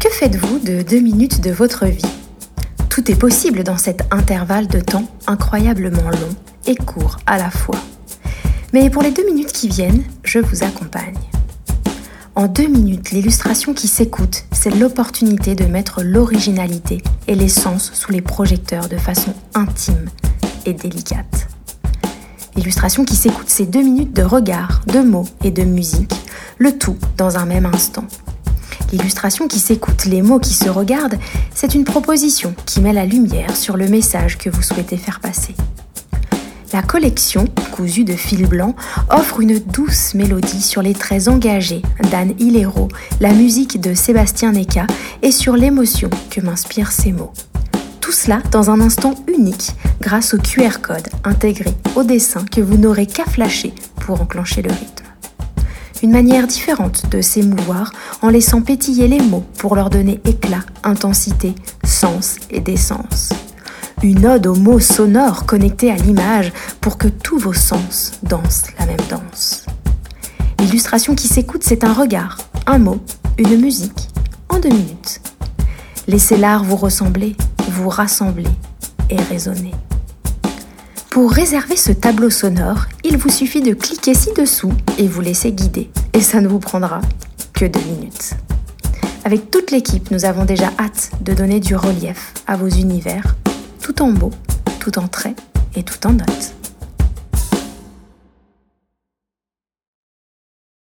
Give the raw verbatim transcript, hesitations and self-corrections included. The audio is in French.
Que faites-vous de deux minutes de votre vie ? Tout est possible dans cet intervalle de temps incroyablement long et court à la fois. Mais pour les deux minutes qui viennent, je vous accompagne. En deux minutes, l'illustration qui s'écoute, c'est l'opportunité de mettre l'originalité et les sens sous les projecteurs de façon intime et délicate. L'illustration qui s'écoute, c'est deux minutes de regard, de mots et de musique, le tout dans un même instant. L'illustration qui s'écoute, les mots qui se regardent, c'est une proposition qui met la lumière sur le message que vous souhaitez faire passer. La collection, cousue de fil blanc, offre une douce mélodie sur les traits engagés d'Anne Hilero, la musique de Sébastien Neka et sur l'émotion que m'inspirent ces mots. Tout cela dans un instant unique grâce au Q R code intégré au dessin que vous n'aurez qu'à flasher pour enclencher le rythme. Une manière différente de s'émouvoir en laissant pétiller les mots pour leur donner éclat, intensité, sens et décence. Une ode aux mots sonores connectés à l'image pour que tous vos sens dansent la même danse. L'illustration qui s'écoute, c'est un regard, un mot, une musique, en deux minutes. Laissez l'art vous ressembler, vous rassembler et résonner. Pour réserver ce tableau sonore, il vous suffit de cliquer ci-dessous et vous laisser guider. Et ça ne vous prendra que deux minutes. Avec toute l'équipe, nous avons déjà hâte de donner du relief à vos univers, tout en mots, tout en traits et tout en notes.